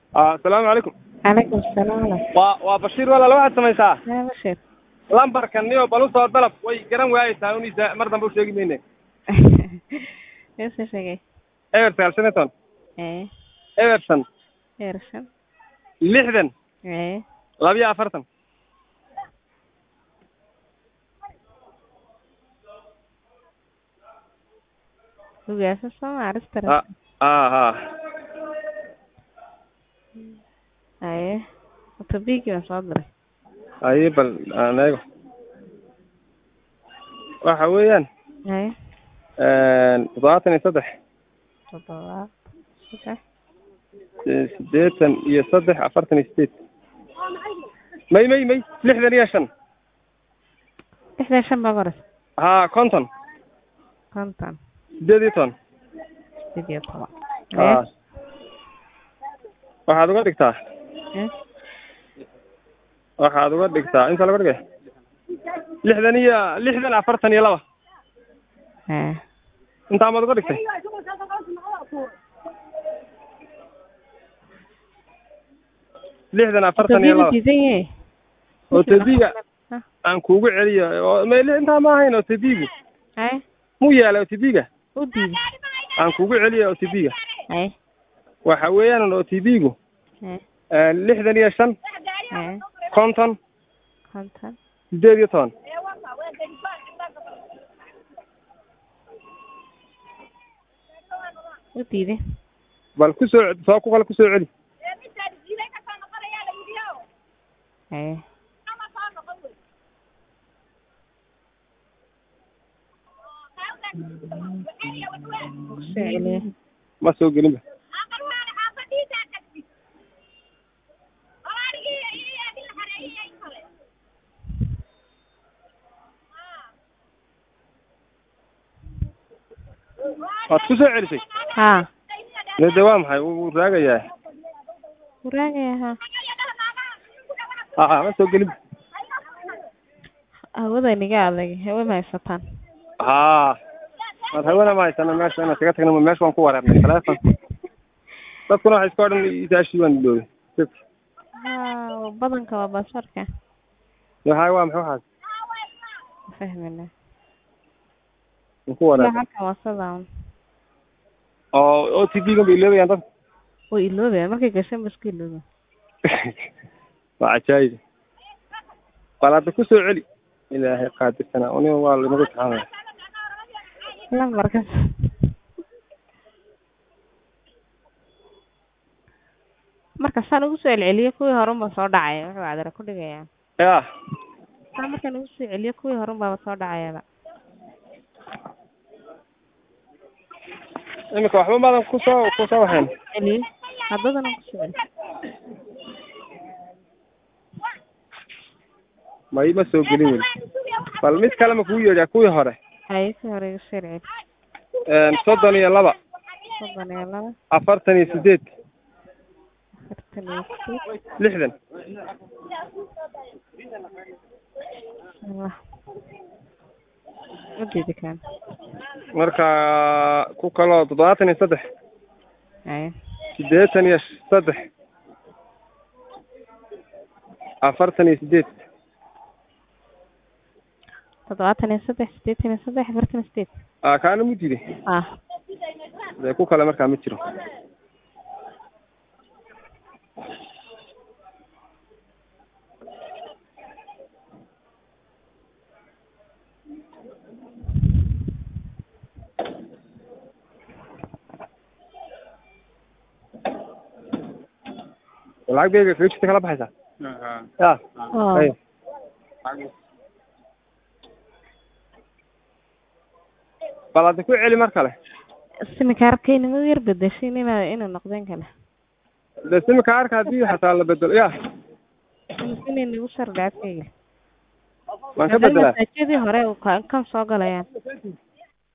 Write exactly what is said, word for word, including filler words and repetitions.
آه السلام عليكم. عليكم السلام. waa waa Bashiir walaal waxaad samaysaa ها بشير. lambarkan niyo bal u soo dalab way garan waayaysaa unisa mar dambe u sheegi meene ايش شيء؟ Everton Seneton ايه Everton ايرشن. lixdan ايه laba iyo afartan هو اساسا عرفت اه ترى. اه ايه وتبيكي ما صدري. ay bal anaga waxa weeyaan ايه een todobaatan iyo saddex تضاع. صح. sideetan iyo saddex afartan iyo sideed may may may lixdan iyo shan احنا شن بقرس. ها konton كنتن. sideed iyo toban فيديو طبعا. اه waxaad uga dhigtaa ايه waxaad uga dhigtaa inta laga dhigay lixdan iyo lixdan afartan iyo laba ايه inta maad uga dhigtay lixdan afartan iyo laba زي oo tadiga aan kuugu celiyo oo meel inta ma ahayn oo tadiga ايه mu yaalo tadiga ودي. aan kuugu celiyo oo tadiga ايه waxa weeyaan oo tadigu ايه ee lixdan iyo shan ايه konton كنتن. sideed iyo toban ودي. bal ku soo soo ku kala ku soo celi ايه سعلي. ma soo gelin ba waad ku soo celisay ها nede waa maxay wuu raagayaa وراجعها. aa ma soo gelin hawada niga adag hawa ma haysataan. haa waad hawana ma haysana meesha inaan kaga tagno meesha waan ku wareernay telefoon dadkuna waxay iska odhan isaashii waan ilooday haa badanka waa basarka. yahay waa maxay waxaas fahmina. waan ku wareernay halka wasadaan oo oo T V-ga bay iloobayaan dad way iloobe markay gashan baskii iloobe. waa cajaayib qalaada ku soo celi ilaahay qaadirtana aniga waa lagu taxaanay lambarka marka saan ugu soo celceliyo kuwii hore ma soo dhacay wuxuu cadara ku dhigaya. yaa saan markaan ugu soo celiyo kuwii hore baa soo dhacayaba. imika waxba maadan ku soo ku soo waxeen celiyo haddana ku soo celi. ma ima soo gelin weli bal mid kale ma kugu yeedhaa kuwii hore hay si hore igu soo celi. een soddon iyo laba soddon iyo laba afartan iyo sideed afartan iyo sideed lixdan Allah ودي كان marka ku kaloo toddobaatan iyo saddex ايه sideetan iyo saddex afartan iyo sideed تضغطني صدح ستيتني صدح فرتني ستيت. aa kaana mu diiday اه dee ku kale markaa ma jiro lacag beega kaga jirta kala baxaysaa ya اه ay bal hadda ku celi mar kale simikaarkayna ma yar bedeshin inaa inuu noqdeen kale. dee simika arka haddii xataa la bedelo ya inay nagu sardhaafayga waan ka bedelaa masaajidii hore kan soo galayaan